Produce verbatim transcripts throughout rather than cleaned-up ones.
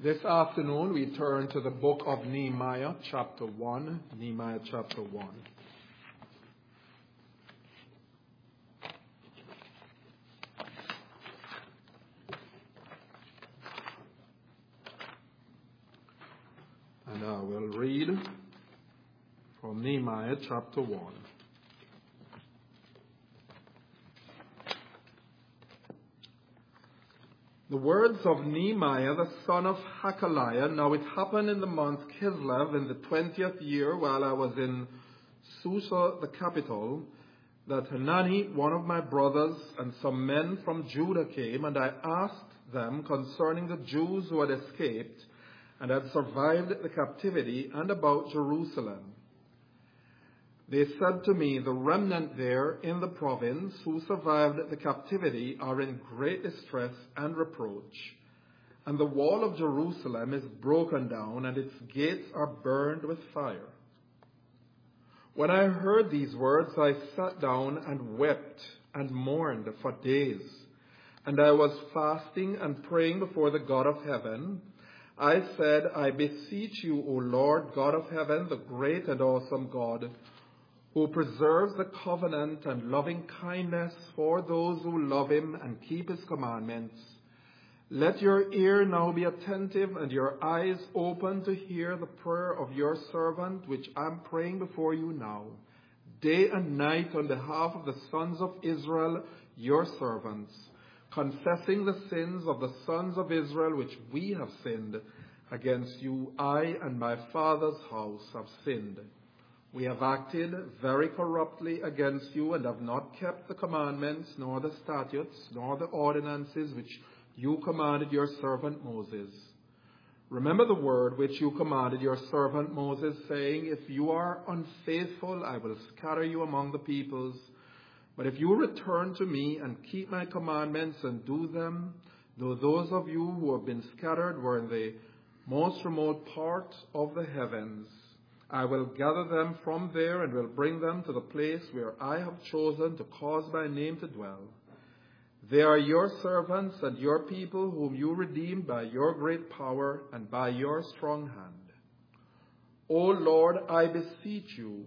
This afternoon we turn to the book of Nehemiah, chapter one. Nehemiah, chapter one. And I will read from Nehemiah, chapter one. The words of Nehemiah, the son of Hakaliah. Now it happened in the month Kislev, in the twentieth year, while I was in Susa, the capital, that Hanani, one of my brothers, and some men from Judah came, and I asked them concerning the Jews who had escaped and had survived the captivity, and about Jerusalem. They said to me, the remnant there in the province who survived the captivity are in great distress and reproach, and the wall of Jerusalem is broken down, and its gates are burned with fire. When I heard these words, I sat down and wept and mourned for days, and I was fasting and praying before the God of heaven. I said, I beseech you, O Lord, God of heaven, the great and awesome God, who preserves the covenant and loving kindness for those who love him and keep his commandments. Let your ear now be attentive and your eyes open to hear the prayer of your servant, which I'm praying before you now, day and night on behalf of the sons of Israel, your servants, confessing the sins of the sons of Israel which we have sinned against you. I and my father's house have sinned. We have acted very corruptly against you, and have not kept the commandments, nor the statutes, nor the ordinances which you commanded your servant Moses. Remember the word which you commanded your servant Moses, saying, if you are unfaithful, I will scatter you among the peoples. But if you return to me and keep my commandments and do them, though those of you who have been scattered were in the most remote part of the heavens, I will gather them from there and will bring them to the place where I have chosen to cause my name to dwell. They are your servants and your people whom you redeemed by your great power and by your strong hand. O Lord, I beseech you,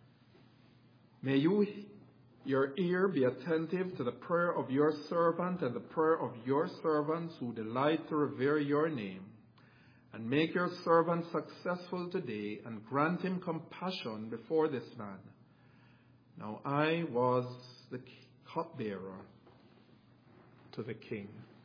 may you, your ear be attentive to the prayer of your servant and the prayer of your servants who delight to revere your name. And make your servant successful today, and grant him compassion before this man. Now I was the cupbearer to the king.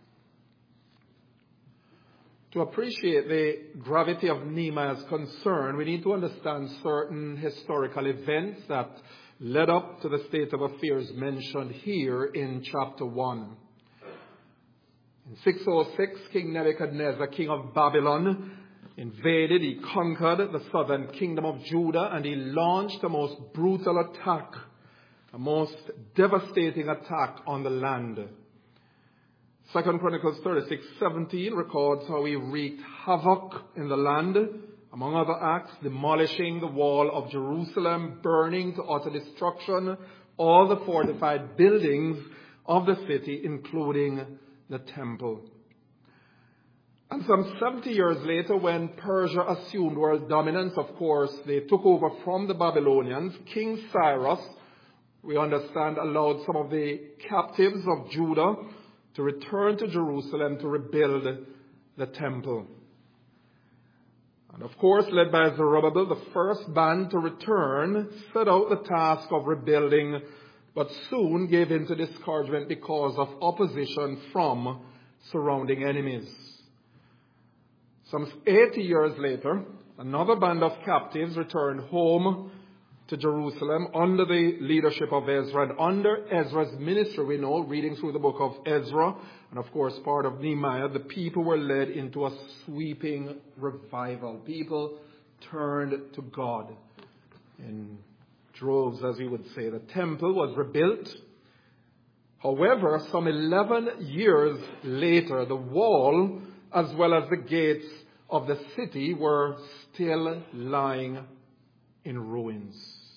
To appreciate the gravity of Nehemiah's concern, we need to understand certain historical events that led up to the state of affairs mentioned here in chapter one. In six oh six, King Nebuchadnezzar, king of Babylon, invaded, he conquered the southern kingdom of Judah, and he launched a most brutal attack, a most devastating attack on the land. Second Chronicles thirty-six seventeen records how he wreaked havoc in the land, among other acts, demolishing the wall of Jerusalem, burning to utter destruction all the fortified buildings of the city, including the temple. And some seventy years later, when Persia assumed world dominance, of course, they took over from the Babylonians. King Cyrus, we understand, allowed some of the captives of Judah to return to Jerusalem to rebuild the temple. And of course, led by Zerubbabel, the first band to return set out the task of rebuilding, but soon gave in to discouragement because of opposition from surrounding enemies. Some eighty years later, another band of captives returned home to Jerusalem under the leadership of Ezra. And under Ezra's ministry, we know, reading through the book of Ezra, and of course part of Nehemiah, the people were led into a sweeping revival. People turned to God in droves, as we would say. The temple was rebuilt. However, some eleven years later, the wall as well as the gates of the city were still lying in ruins.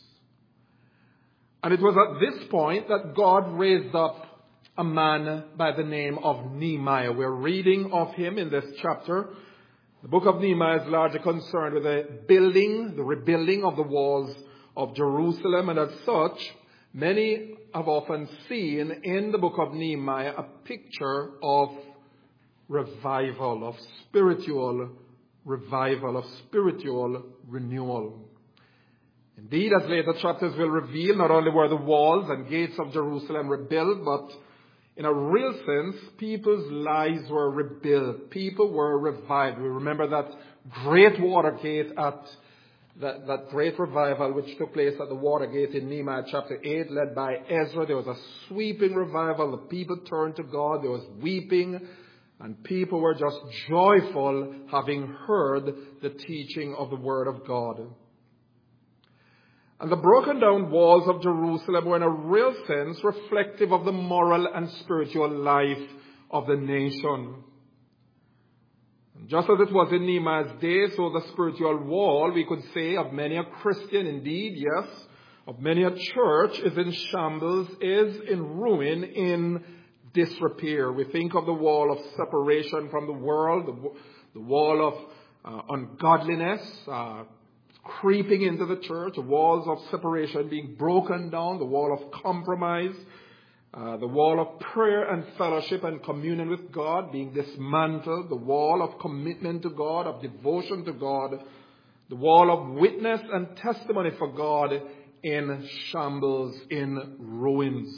And it was at this point that God raised up a man by the name of Nehemiah. We're reading of him in this chapter. The book of Nehemiah is largely concerned with the building, the rebuilding of the walls of Jerusalem, and as such, many have often seen in the book of Nehemiah a picture of revival, of spiritual revival, of spiritual renewal. Indeed, as later chapters will reveal, not only were the walls and gates of Jerusalem rebuilt, but in a real sense, people's lives were rebuilt. People were revived. We remember that great Watergate at that, that great revival which took place at the Watergate in Nehemiah chapter eight, led by Ezra. There was a sweeping revival. The people turned to God. There was weeping. And people were just joyful having heard the teaching of the Word of God. And the broken down walls of Jerusalem were in a real sense reflective of the moral and spiritual life of the nation. And just as it was in Nehemiah's day, so the spiritual wall, we could say, of many a Christian, indeed, yes, of many a church, is in shambles, is in ruin, in disrepair. We think of the wall of separation from the world, the, the wall of uh, ungodliness, uh, creeping into the church, the walls of separation being broken down, the wall of compromise, uh, the wall of prayer and fellowship and communion with God being dismantled, the wall of commitment to God, of devotion to God, the wall of witness and testimony for God in shambles, in ruins.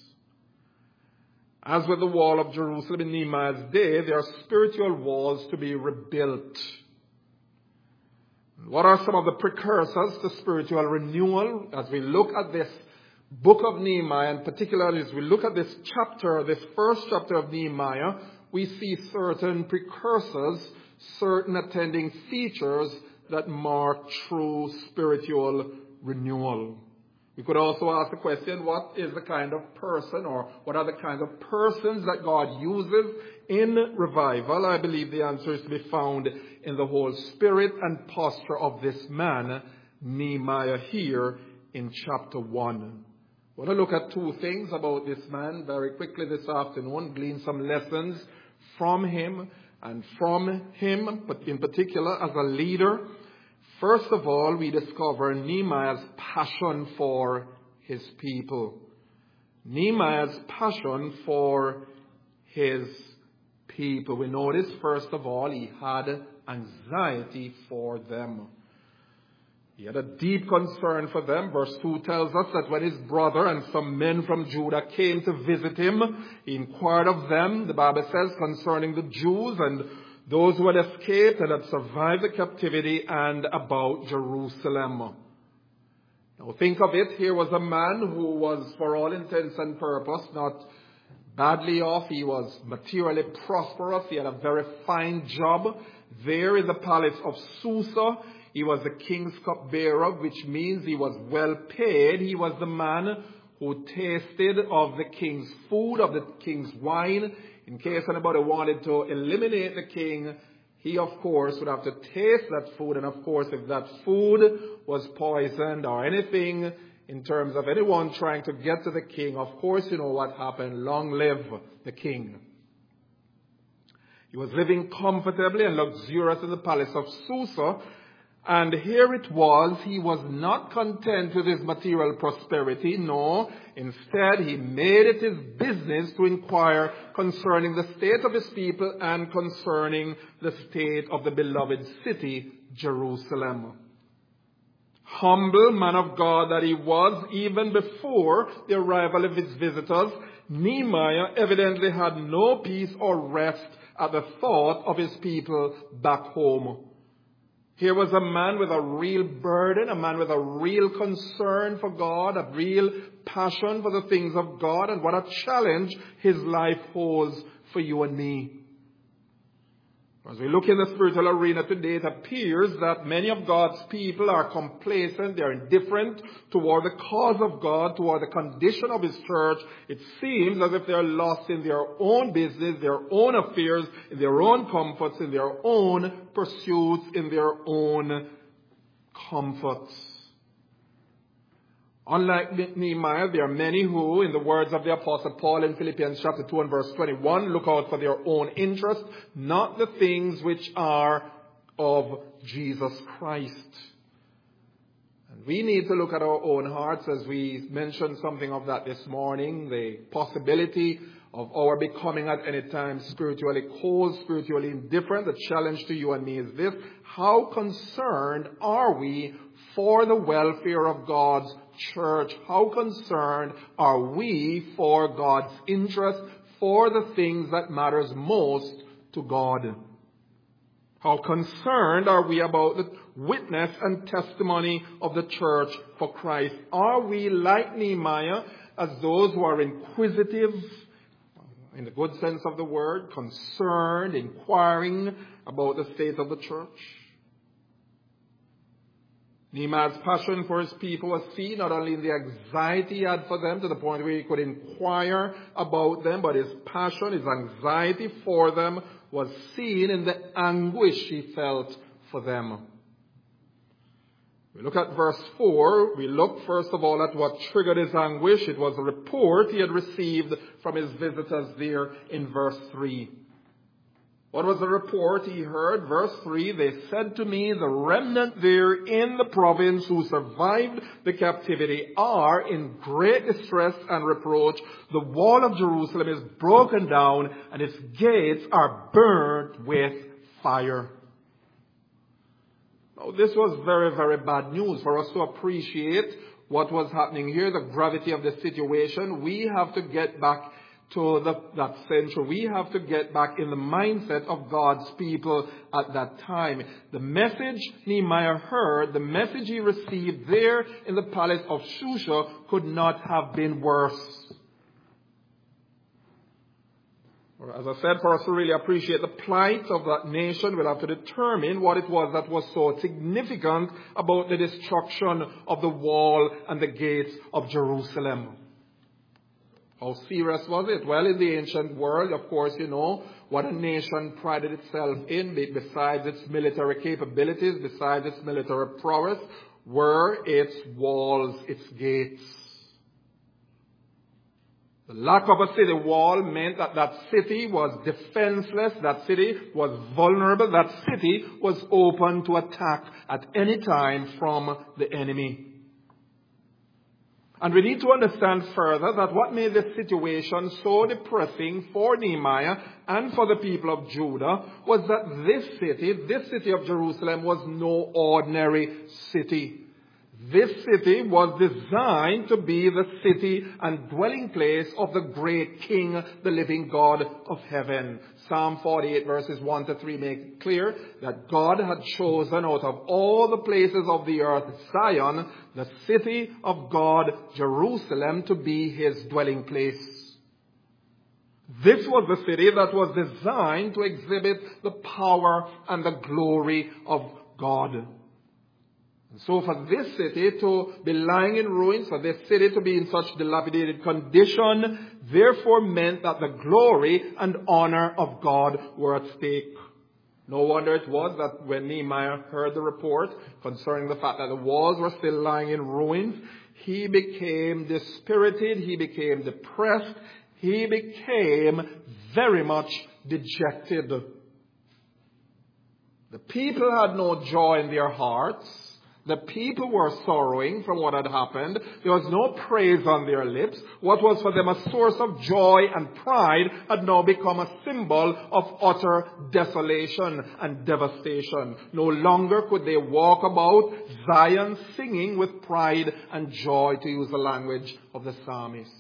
As with the wall of Jerusalem in Nehemiah's day, there are spiritual walls to be rebuilt. What are some of the precursors to spiritual renewal? As we look at this book of Nehemiah, and particularly as we look at this chapter, this first chapter of Nehemiah, we see certain precursors, certain attending features that mark true spiritual renewal. We could also ask the question, what is the kind of person, or what are the kind of persons that God uses in revival? I believe the answer is to be found in the whole spirit and posture of this man, Nehemiah, here in chapter one. I want to look at two things about this man very quickly this afternoon, glean some lessons from him and from him, but in particular as a leader. First of all, we discover Nehemiah's passion for his people. Nehemiah's passion for his people. We notice, first of all, he had anxiety for them. He had a deep concern for them. Verse two tells us that when his brother and some men from Judah came to visit him, he inquired of them, the Bible says, concerning the Jews and those who had escaped and had survived the captivity, and about Jerusalem. Now think of it, here was a man who was, for all intents and purposes, not badly off. He was materially prosperous. He had a very fine job there in the palace of Susa. He was the king's cupbearer, which means he was well paid. He was the man who tasted of the king's food, of the king's wine. In case anybody wanted to eliminate the king, he, of course, would have to taste that food. And, of course, if that food was poisoned or anything in terms of anyone trying to get to the king, of course, you know what happened. Long live the king. He was living comfortably and luxurious in the palace of Susa. And here it was, he was not content with his material prosperity. No, instead he made it his business to inquire concerning the state of his people and concerning the state of the beloved city, Jerusalem. Humble man of God that he was, even before the arrival of his visitors, Nehemiah evidently had no peace or rest at the thought of his people back home. Here was a man with a real burden, a man with a real concern for God, a real passion for the things of God, and what a challenge his life holds for you and me. As we look in the spiritual arena today, it appears that many of God's people are complacent, they are indifferent toward the cause of God, toward the condition of his church. It seems as if they are lost in their own business, their own affairs, in their own comforts, in their own pursuits, in their own comforts. Unlike Nehemiah, there are many who, in the words of the Apostle Paul in Philippians chapter two and verse twenty-one, look out for their own interest, not the things which are of Jesus Christ. And we need to look at our own hearts, as we mentioned something of that this morning, the possibility of our becoming at any time spiritually cold, spiritually indifferent. The challenge to you and me is this: how concerned are we for the welfare of God's church? How concerned are we for God's interest, for the things that matters most to God? How concerned are we about the witness and testimony of the church for Christ? Are we like Nehemiah, as those who are inquisitive, in the good sense of the word, concerned, inquiring about the state of the church? Nehemiah's passion for his people was seen not only in the anxiety he had for them, to the point where he could inquire about them, but his passion, his anxiety for them was seen in the anguish he felt for them. We look at verse four. We look first of all at what triggered his anguish. It was a report he had received from his visitors there in verse three. What was the report he heard? Verse three, they said to me, the remnant there in the province who survived the captivity are in great distress and reproach. The wall of Jerusalem is broken down and its gates are burnt with fire. Now, this was very, very bad news. For us to appreciate what was happening here, the gravity of the situation, we have to get back to the, that century. We have to get back in the mindset of God's people at that time. The message Nehemiah heard, the message he received there in the palace of Shusha could not have been worse. As I said, for us to really appreciate the plight of that nation, we'll have to determine what it was that was so significant about the destruction of the wall and the gates of Jerusalem. How serious was it? Well, in the ancient world, of course, you know what a nation prided itself in, besides its military capabilities, besides its military prowess, were its walls, its gates. The lack of a city wall meant that that city was defenseless, that city was vulnerable, that city was open to attack at any time from the enemy. And we need to understand further that what made this situation so depressing for Nehemiah and for the people of Judah was that this city, this city of Jerusalem, was no ordinary city. This city was designed to be the city and dwelling place of the great King, the living God of heaven. Psalm forty-eight verses one to three make it clear that God had chosen out of all the places of the earth Zion, the city of God, Jerusalem, to be his dwelling place. This was the city that was designed to exhibit the power and the glory of God. So for this city to be lying in ruins, for this city to be in such dilapidated condition, therefore meant that the glory and honor of God were at stake. No wonder it was that when Nehemiah heard the report concerning the fact that the walls were still lying in ruins, he became dispirited, he became depressed, he became very much dejected. The people had no joy in their hearts. The people were sorrowing from what had happened. There was no praise on their lips. What was for them a source of joy and pride had now become a symbol of utter desolation and devastation. No longer could they walk about Zion singing with pride and joy, to use the language of the psalmist.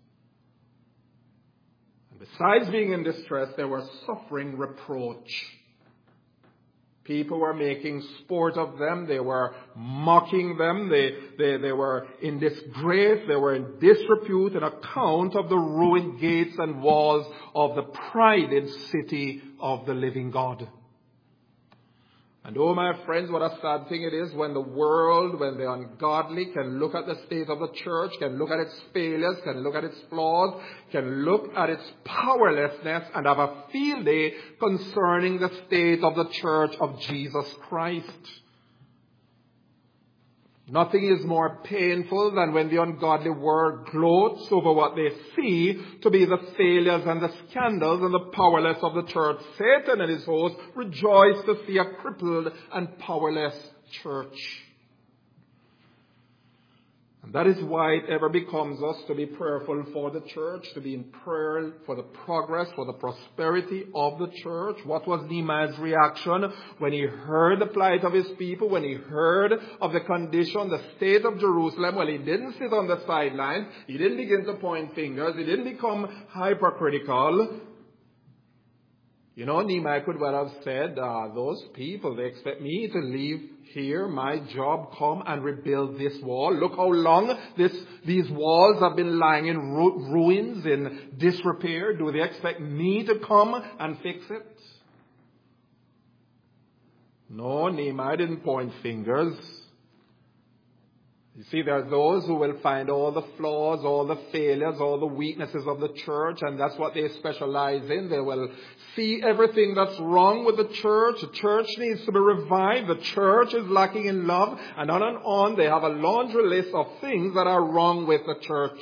And besides being in distress, they were suffering reproach. People were making sport of them. They were mocking them. They, they, they were in disgrace. They were in disrepute, an account of the ruined gates and walls of the prided city of the living God. And oh, my friends, what a sad thing it is when the world, when the ungodly can look at the state of the church, can look at its failures, can look at its flaws, can look at its powerlessness and have a field day concerning the state of the church of Jesus Christ. Nothing is more painful than when the ungodly world gloats over what they see to be the failures and the scandals and the powerless of the church. Satan and his hosts rejoice to see a crippled and powerless church. And that is why it ever becomes us to be prayerful for the church, to be in prayer for the progress, for the prosperity of the church. What was Nehemiah's reaction when he heard the plight of his people, when he heard of the condition, the state of Jerusalem? Well, he didn't sit on the sidelines. He didn't begin to point fingers. He didn't become hypercritical. You know, Nehemiah could well have said, uh, those people, they expect me to leave here, my job, come and rebuild this wall. Look how long this, these walls have been lying in ru- ruins, in disrepair. Do they expect me to come and fix it? No, Nehemiah didn't point fingers. You see, there are those who will find all the flaws, all the failures, all the weaknesses of the church, and that's what they specialize in. They will see everything that's wrong with the church. The church needs to be revived. The church is lacking in love, and on and on. They have a laundry list of things that are wrong with the church.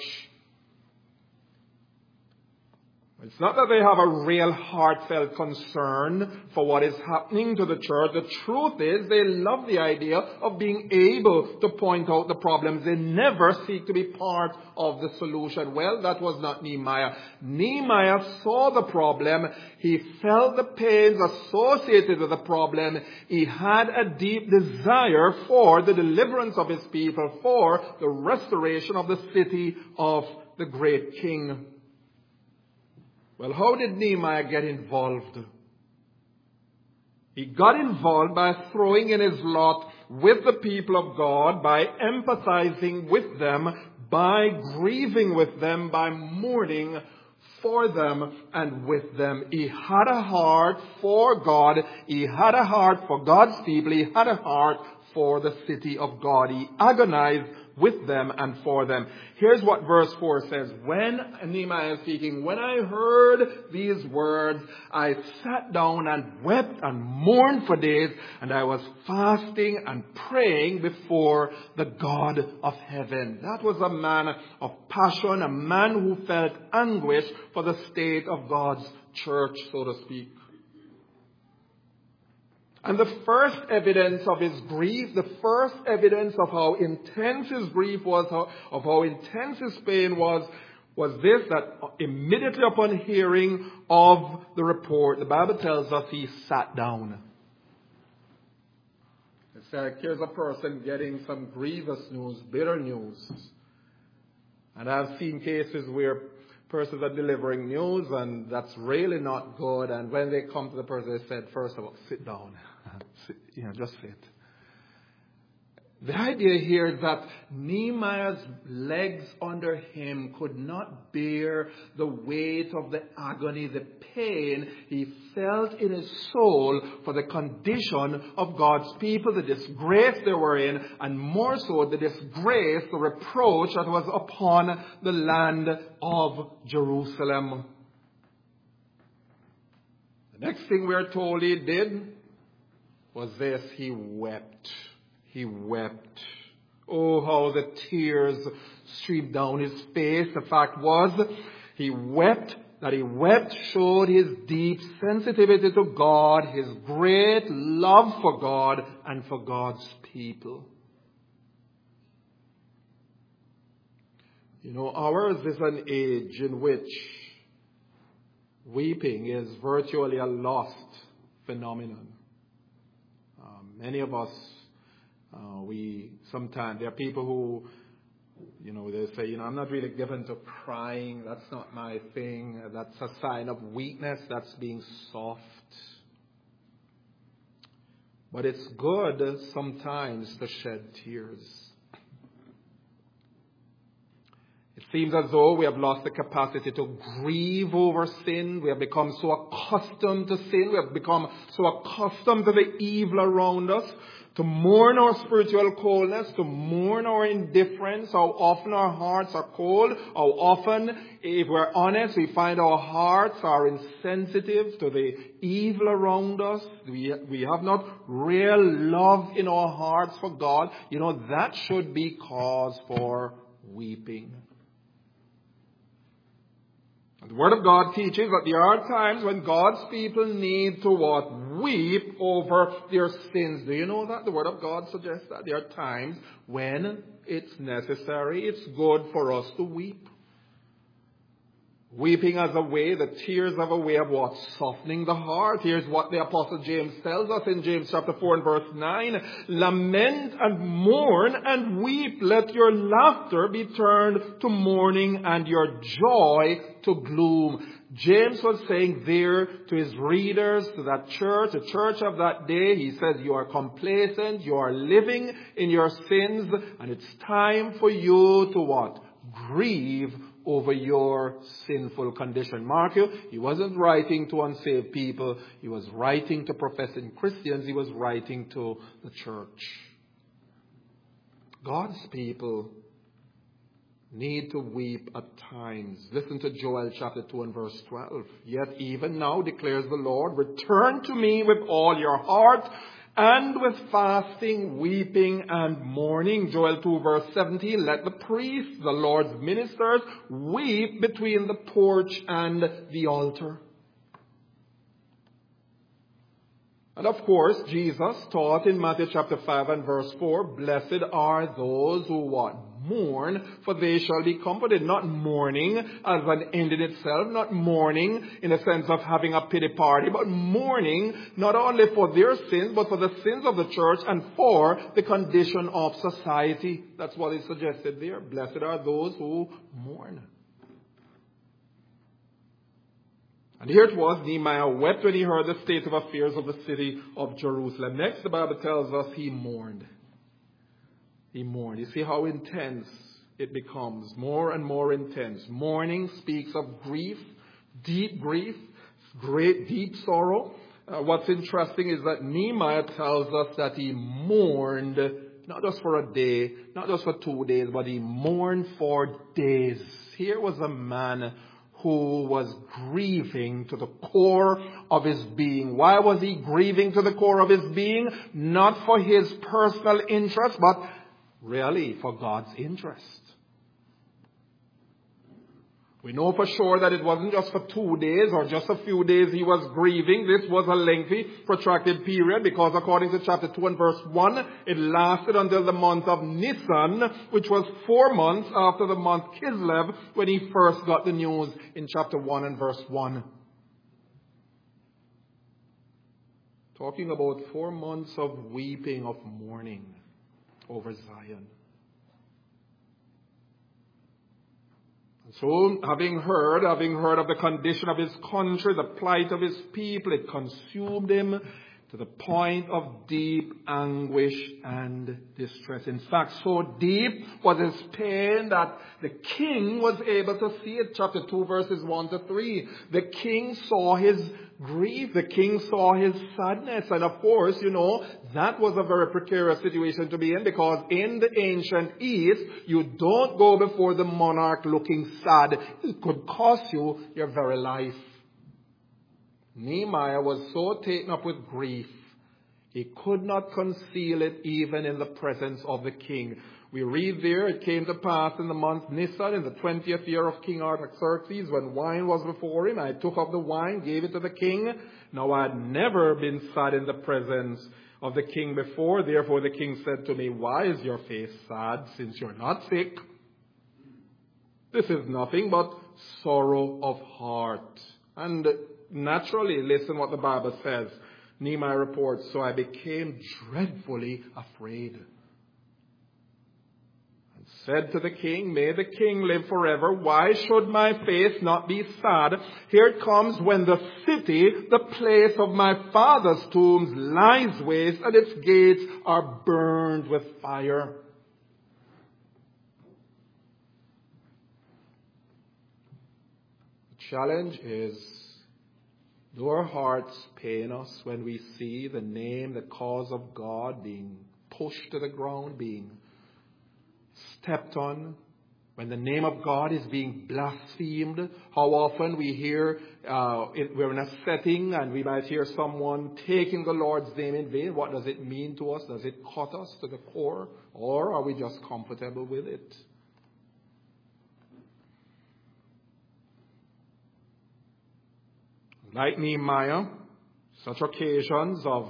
It's not that they have a real heartfelt concern for what is happening to the church. The truth is they love the idea of being able to point out the problems. They never seek to be part of the solution. Well, that was not Nehemiah. Nehemiah saw the problem. He felt the pains associated with the problem. He had a deep desire for the deliverance of his people, for the restoration of the city of the great king. Well, how did Nehemiah get involved? He got involved by throwing in his lot with the people of God, by empathizing with them, by grieving with them, by mourning for them and with them. He had a heart for God. He had a heart for God's people. He had a heart for the city of God. He agonized with them and for them. Here's what verse four says. When, Nehemiah is speaking, when I heard these words, I sat down and wept and mourned for days, and I was fasting and praying before the God of heaven. That was a man of passion, a man who felt anguish for the state of God's church, so to speak. And the first evidence of his grief, the first evidence of how intense his grief was, of how intense his pain was, was this, that immediately upon hearing of the report, the Bible tells us he sat down. It's like here's a person getting some grievous news, bitter news. And I've seen cases where persons are delivering news and that's really not good. And when they come to the person, they said, first of all, sit down. Sit, you know, just sit. The idea here is that Nehemiah's legs under him could not bear the weight of the agony, the pain he felt in his soul for the condition of God's people, the disgrace they were in, and more so the disgrace, the reproach that was upon the land of Jerusalem. The next thing we are told he did was this: he wept. He wept. Oh, how the tears streamed down his face. The fact was, he wept. That he wept showed his deep sensitivity to God, his great love for God and for God's people. You know, ours is an age in which weeping is virtually a lost phenomenon. Um, many of us Uh, we sometimes, there are people who, you know, they say, you know, I'm not really given to crying. That's not my thing. That's a sign of weakness. That's being soft. But it's good sometimes to shed tears. It's Seems as though we have lost the capacity to grieve over sin. We have become so accustomed to sin. We have become so accustomed to the evil around us, to mourn our spiritual coldness, to mourn our indifference, how often our hearts are cold, how often, if we're honest, we find our hearts are insensitive to the evil around us. We, we have not real love in our hearts for God. You know, that should be cause for weeping. The Word of God teaches that there are times when God's people need to what? Weep over their sins. Do you know that? The Word of God suggests that there are times when it's necessary, it's good for us to weep. Weeping as a way, the tears have a way of what? Softening the heart. Here's what the Apostle James tells us in James chapter four and verse nine. Lament and mourn and weep. Let your laughter be turned to mourning and your joy to gloom. James was saying there to his readers, to that church, the church of that day, he says, you are complacent, you are living in your sins, and it's time for you to what? Grieve over your sinful condition. Mark you, he wasn't writing to unsaved people. He was writing to professing Christians. He was writing to the church. God's people need to weep at times. Listen to Joel chapter two and verse twelve. Yet even now, declares the Lord, return to me with all your heart, and with fasting, weeping, and mourning. Joel two verse seventeen, let the priests, the Lord's ministers, weep between the porch and the altar. And of course, Jesus taught in Matthew chapter five and verse four, blessed are those who what? Mourn, for they shall be comforted. Not mourning as an end in itself, not mourning in the sense of having a pity party, but mourning not only for their sins, but for the sins of the church and for the condition of society. That's what is suggested there. Blessed are those who mourn. And here it was, Nehemiah wept when he heard the state of affairs of the city of Jerusalem. Next, the Bible tells us he mourned. He mourned. You see how intense it becomes, more and more intense. Mourning speaks of grief, deep grief, great, deep sorrow. Uh, what's interesting is that Nehemiah tells us that he mourned not just for a day, not just for two days, but he mourned for days. Here was a man who was grieving to the core of his being. Why was he grieving to the core of his being? Not for his personal interest, but really for God's interest. We know for sure that it wasn't just for two days or just a few days he was grieving. This was a lengthy, protracted period because according to chapter two and verse one, it lasted until the month of Nisan, which was four months after the month Kislev when he first got the news in chapter one and verse one. Talking about four months of weeping, of mourning over Zion. So, having heard, having heard of the condition of his country, the plight of his people, it consumed him to the point of deep anguish and distress. In fact, so deep was his pain that the king was able to see it. Chapter two, verses one to three. The king saw his grief. The king saw his sadness. And of course, you know, that was a very precarious situation to be in because in the ancient East, you don't go before the monarch looking sad. It could cost you your very life. Nehemiah was so taken up with grief, he could not conceal it even in the presence of the king. We read there, it came to pass in the month Nisan, in the twentieth year of King Artaxerxes, when wine was before him, I took up the wine, gave it to the king. Now I had never been sad in the presence of the king before. Therefore the king said to me, why is your face sad, since you're not sick? This is nothing but sorrow of heart. And naturally, listen what the Bible says. Nehemiah reports, so I became dreadfully afraid. And said to the king, may the king live forever. Why should my face not be sad? Here it comes when the city, the place of my father's tombs, lies waste and its gates are burned with fire. challenge is, do our hearts pain us when we see the name, the cause of God being pushed to the ground, being stepped on, when the name of God is being blasphemed? How often we hear, uh, it, we're in a setting and we might hear someone taking the Lord's name in vain. What does it mean to us? Does it cut us to the core? Or are we just comfortable with it? Like Nehemiah, such occasions of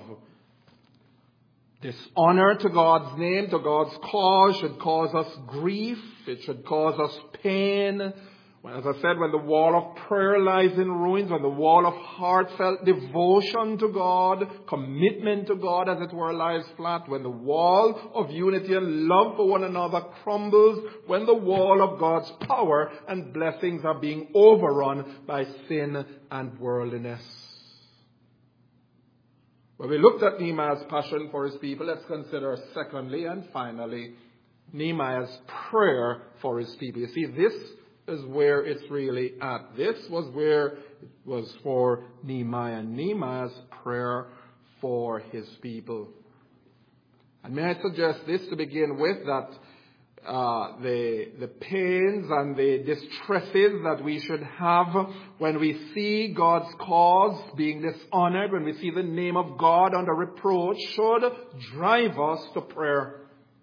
dishonor to God's name, to God's cause, should cause us grief. It should cause us pain. As I said, when the wall of prayer lies in ruins, when the wall of heartfelt devotion to God, commitment to God, as it were, lies flat, when the wall of unity and love for one another crumbles, when the wall of God's power and blessings are being overrun by sin and worldliness. When we looked at Nehemiah's passion for his people, let's consider secondly and finally Nehemiah's prayer for his people. You see, this is where it's really at. This was where it was for Nehemiah. Nehemiah's prayer for his people. And may I suggest this to begin with, that uh, the, the pains and the distresses that we should have when we see God's cause being dishonored, when we see the name of God under reproach, should drive us to prayer.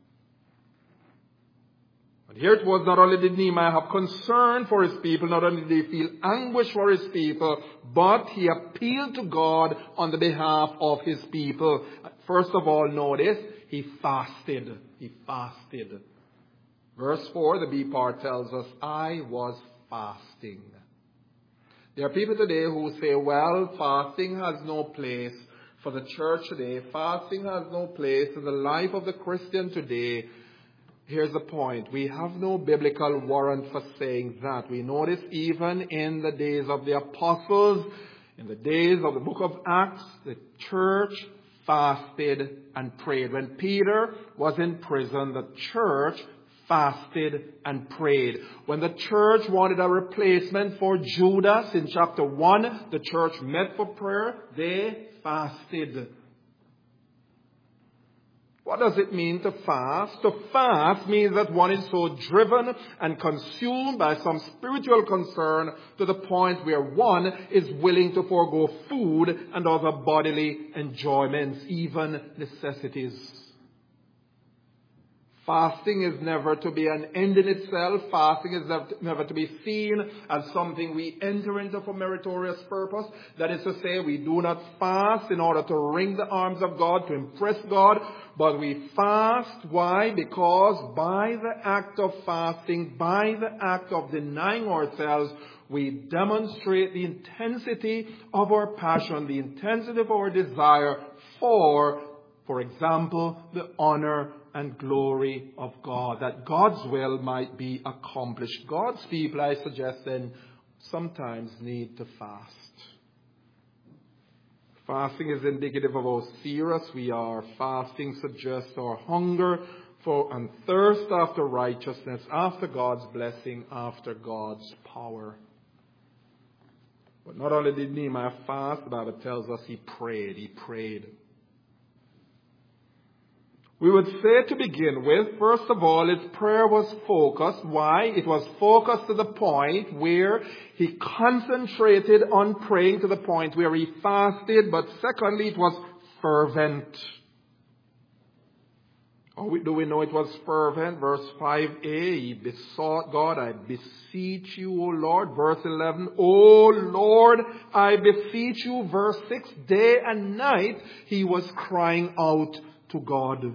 And here it was, not only did Nehemiah have concern for his people, not only did he feel anguish for his people, but he appealed to God on the behalf of his people. First of all, notice, he fasted. He fasted. Verse four, the B part tells us, I was fasting. There are people today who say, well, fasting has no place for the church today. Fasting has no place in the life of the Christian today. Here's the point. We have no biblical warrant for saying that. We notice even in the days of the apostles, in the days of the book of Acts, the church fasted and prayed. When Peter was in prison, the church fasted and prayed. When the church wanted a replacement for Judas in chapter one, the church met for prayer. They fasted. What does it mean to fast? To fast means that one is so driven and consumed by some spiritual concern to the point where one is willing to forego food and other bodily enjoyments, even necessities. Fasting is never to be an end in itself. Fasting is never to be seen as something we enter into for meritorious purpose. That is to say, we do not fast in order to wring the arms of God, to impress God, but we fast. Why? Because by the act of fasting, by the act of denying ourselves, we demonstrate the intensity of our passion, the intensity of our desire for, for example, the honor and glory of God, that God's will might be accomplished. God's people, I suggest then, sometimes need to fast. Fasting is indicative of how serious we are. Fasting suggests our hunger for and thirst after righteousness, after God's blessing, after God's power. But not only did Nehemiah fast, the Bible tells us he prayed. He prayed. We would say to begin with, first of all, his prayer was focused. Why? It was focused to the point where he concentrated on praying, to the point where he fasted. But secondly, it was fervent. How do we know it was fervent? Verse five a, he besought God, I beseech you, O Lord. Verse eleven, O Lord, I beseech you. Verse six, day and night he was crying out to God.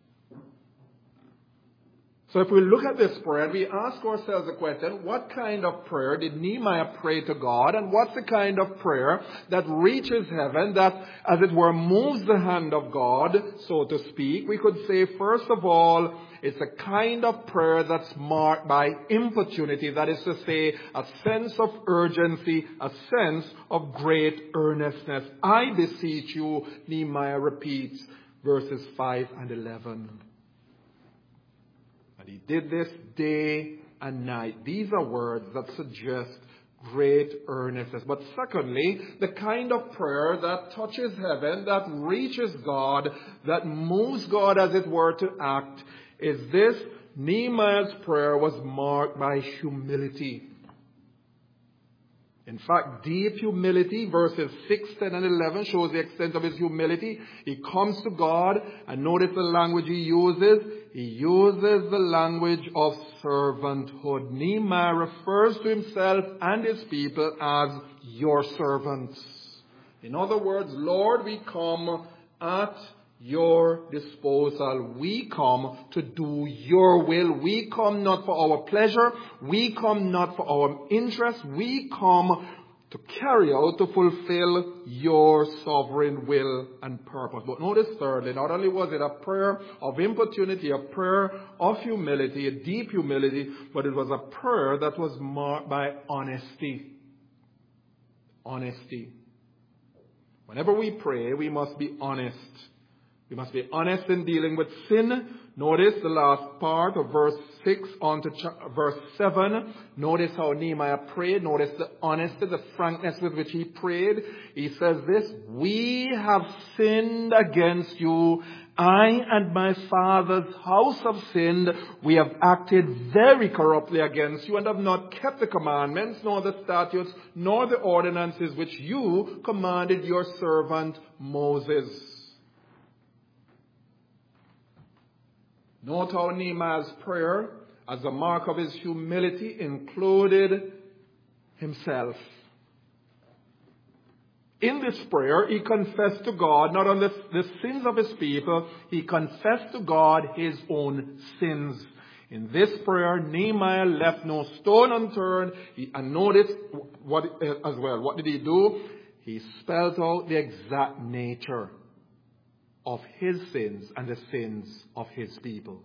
So if we look at this prayer, we ask ourselves the question, what kind of prayer did Nehemiah pray to God? And what's the kind of prayer that reaches heaven, that, as it were, moves the hand of God, so to speak? We could say, first of all, it's a kind of prayer that's marked by importunity. That is to say, a sense of urgency, a sense of great earnestness. I beseech you, Nehemiah repeats, verses five and eleven. He did this day and night. These are words that suggest great earnestness. But secondly, the kind of prayer that touches heaven, that reaches God, that moves God, as it were, to act, is this: Nehemiah's prayer was marked by humility. In fact, deep humility, verses six, ten, and eleven, shows the extent of his humility. He comes to God, and notice the language he uses. He uses the language of servanthood. Nehemiah refers to himself and his people as your servants. In other words, Lord, we come at your disposal. We come to do your will. We come not for our pleasure. We come not for our interest. We come to carry out, to fulfill your sovereign will and purpose. But notice thirdly, not only was it a prayer of importunity, a prayer of humility, a deep humility, but it was a prayer that was marked by honesty. Honesty. Whenever we pray, we must be honest. We must be honest in dealing with sin. Notice the last part of verse six on to ch- verse seven. Notice how Nehemiah prayed. Notice the honesty, the frankness with which he prayed. He says this: we have sinned against you. I and my father's house have sinned. We have acted very corruptly against you and have not kept the commandments, nor the statutes, nor the ordinances which you commanded your servant Moses. Note how Nehemiah's prayer, as a mark of his humility, included himself. In this prayer, he confessed to God not only the sins of his people, he confessed to God his own sins. In this prayer, Nehemiah left no stone unturned. He, and notice what as well. What did he do? He spelled out the exact nature of his sins and the sins of his people.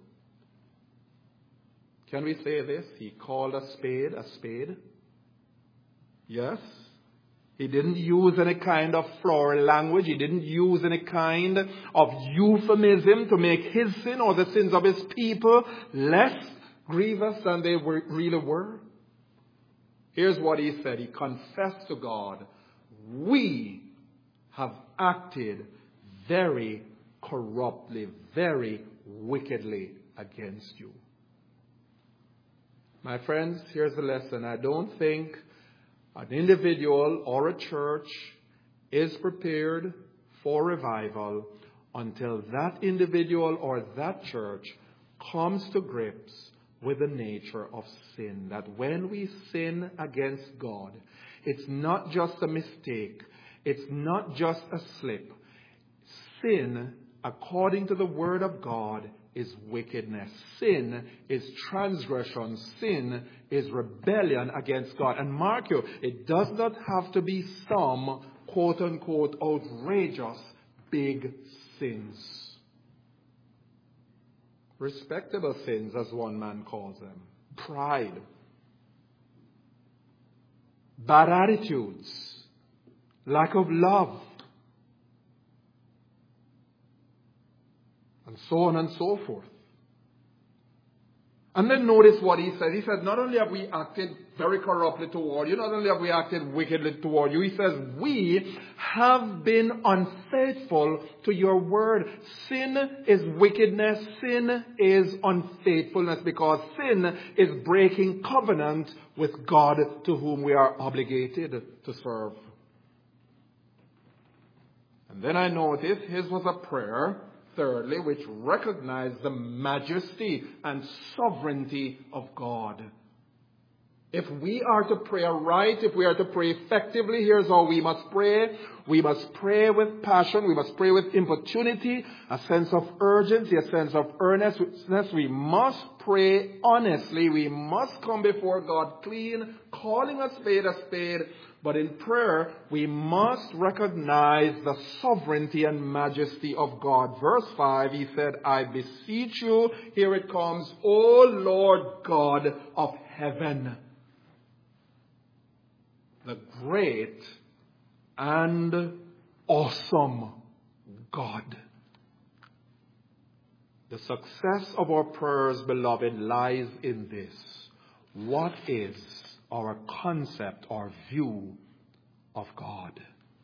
Can we say this? He called a spade a spade. Yes. He didn't use any kind of floral language. He didn't use any kind of euphemism to make his sin or the sins of his people less grievous than they were, really were. Here's what he said. He confessed to God, we have acted very corruptly, very wickedly against you. My friends, here's the lesson. I don't think an individual or a church is prepared for revival until that individual or that church comes to grips with the nature of sin. That when we sin against God, it's not just a mistake. It's not just a slip. Sin, according to the Word of God, is wickedness. Sin is transgression. Sin is rebellion against God. And mark you, it does not have to be some quote-unquote outrageous big sins. Respectable sins, as one man calls them. Pride. Bad attitudes. Lack of love. And so on and so forth. And then notice what he said. He said, not only have we acted very corruptly toward you, not only have we acted wickedly toward you, he says, we have been unfaithful to your word. Sin is wickedness. Sin is unfaithfulness, because sin is breaking covenant with God, to whom we are obligated to serve. And then I noticed his was a prayer, thirdly, which recognized the majesty and sovereignty of God. If we are to pray right, if we are to pray effectively, here's how we must pray. We must pray with passion. We must pray with importunity, a sense of urgency, a sense of earnestness. We must pray honestly. We must come before God clean, calling a spade a spade. But in prayer, we must recognize the sovereignty and majesty of God. Verse five, he said, I beseech you, here it comes, O Lord God of heaven, the great and awesome God. The success of our prayers, beloved, lies in this. What is our concept, our view of God.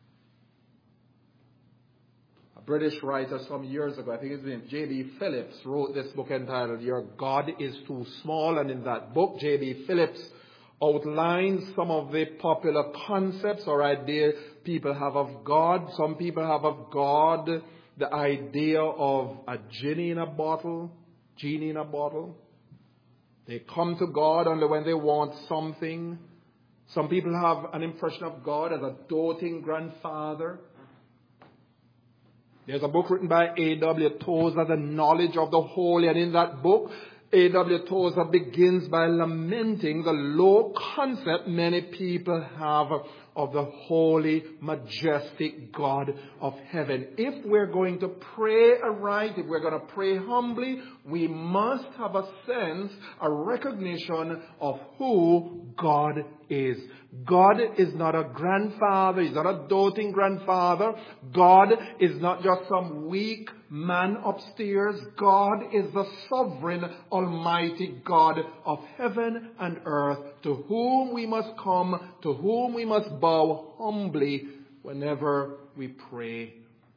A British writer some years ago, I think his name J B Phillips, wrote this book entitled Your God is Too Small. And in that book, J B Phillips outlines some of the popular concepts or ideas people have of God. Some people have of God the idea of a genie in a bottle, genie in a bottle. They come to God only when they want something. Some people have an impression of God as a doting grandfather. There's a book written by A W Tozer, The Knowledge of the Holy, and in that book, A W Tozer begins by lamenting the low concept many people have of the holy, majestic God of heaven. If we're going to pray aright, if we're going to pray humbly, we must have a sense, a recognition of who God is. God is not a grandfather. He's not a doting grandfather. God is not just some weak man upstairs. God is the sovereign, almighty God of heaven and earth, to whom we must come, to whom we must bow humbly whenever we pray.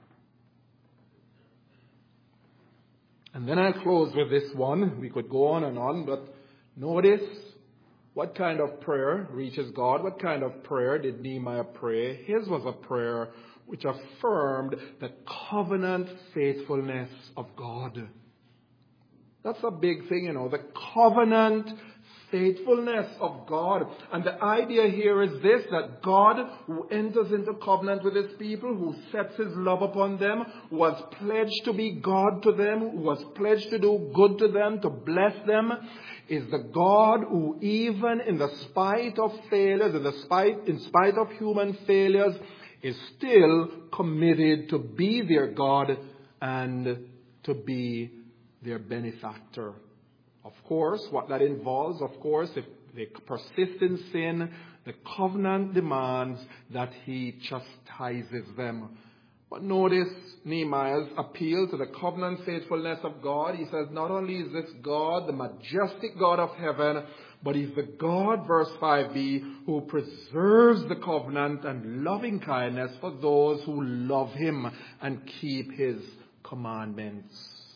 And then I'll close with this one. We could go on and on, but notice what kind of prayer reaches God. What kind of prayer did Nehemiah pray? His was a prayer which affirmed the covenant faithfulness of God. That's a big thing, you know, the covenant faithfulness of God. And the idea here is this, that God, who enters into covenant with his people, who sets his love upon them, who was pledged to be God to them, who was pledged to do good to them, to bless them, is the God who, even in the spite of failures, in the spite, in spite of human failures, is still committed to be their God and to be their benefactor. Of course, what that involves, of course, if they persist in sin, the covenant demands that he chastises them. But notice Nehemiah's appeal to the covenant faithfulness of God. He says not only is this God, the majestic God of heaven, but he's the God, verse five b, who preserves the covenant and loving kindness for those who love him and keep his commandments.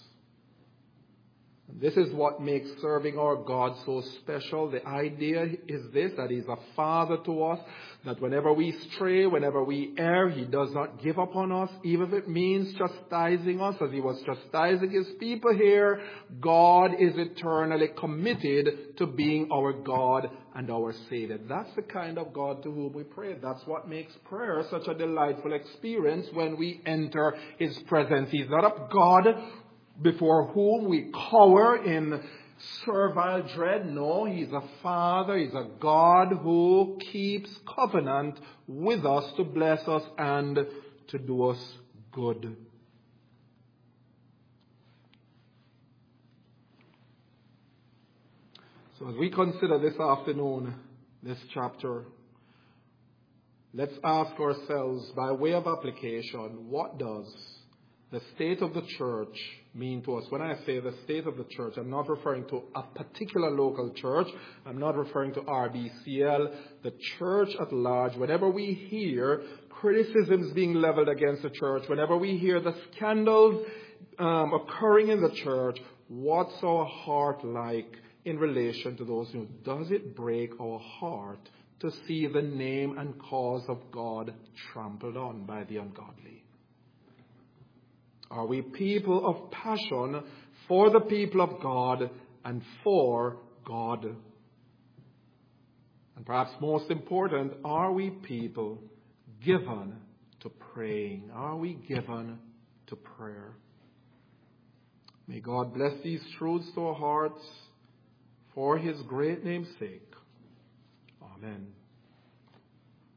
This is what makes serving our God so special. The idea is this, that he's a father to us, that whenever we stray, whenever we err, he does not give up on us, even if it means chastising us, as he was chastising his people here. God is eternally committed to being our God and our Savior. That's the kind of God to whom we pray. That's what makes prayer such a delightful experience when we enter his presence. He's not a God before whom we cower in servile dread. No, he's a Father, he's a God who keeps covenant with us to bless us and to do us good. So as we consider this afternoon, this chapter, let's ask ourselves, by way of application, what does the state of the church mean to us? When I say the state of the church, I'm not referring to a particular local church. I'm not referring to R B C L. The church at large, whenever we hear criticisms being leveled against the church, whenever we hear the scandals um, occurring in the church, what's our heart like in relation to those who? Does it break our heart to see the name and cause of God trampled on by the ungodly? Are we people of passion for the people of God and for God? And perhaps most important, are we people given to praying? Are we given to prayer? May God bless these truths to our hearts for his great name's sake. Amen.